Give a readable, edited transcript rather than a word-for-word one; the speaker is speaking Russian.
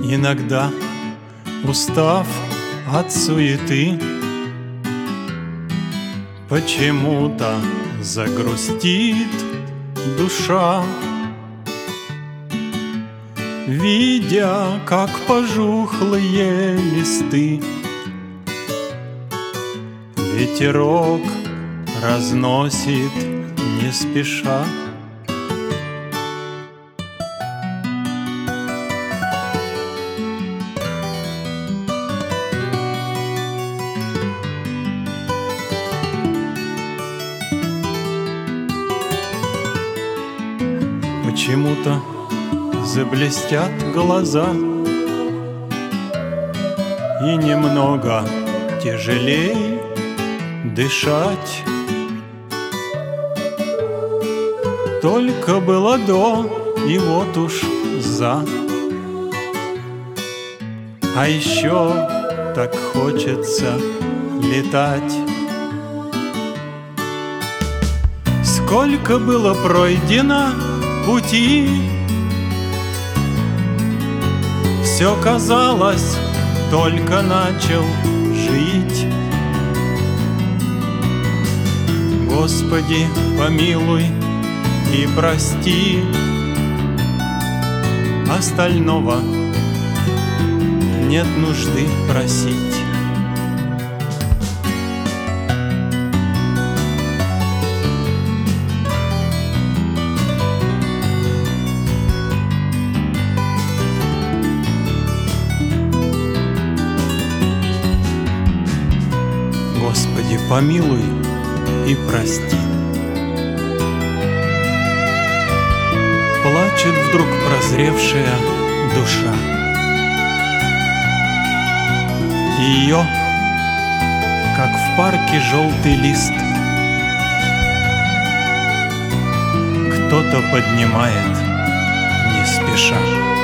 Иногда, устав от суеты, почему-то загрустит душа, видя, как пожухлые листы ветерок разносит не спеша. Почему-то заблестят глаза, и немного тяжелей дышать. Только было до, и вот уж за. А еще так хочется летать. Сколько было пройдено пути, все казалось, только начал жить. Господи, помилуй и прости, остального нет нужды просить. Господи, помилуй и прости. Плачет вдруг прозревшая душа. Ее, как в парке желтый лист, кто-то поднимает не спеша.